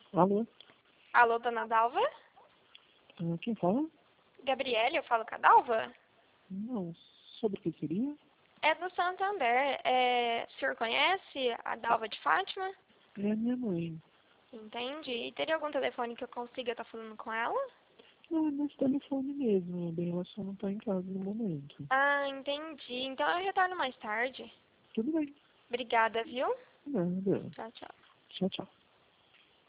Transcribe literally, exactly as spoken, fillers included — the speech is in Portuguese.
Alô? Alô, dona Dalva? Ah, quem fala? Gabriele, eu falo com a Dalva? Não, sobre o que seria? É do Santander. É, o senhor conhece a Dalva de Fátima? É a minha mãe. Entendi. E teria algum telefone que eu consiga estar falando com ela? Não, é nesse telefone mesmo. Bem, ela só não tá em casa no momento. Ah, entendi. Então eu retorno mais tarde. Tudo bem. Obrigada, viu? Nada. Tchau, tchau. Tchau, tchau.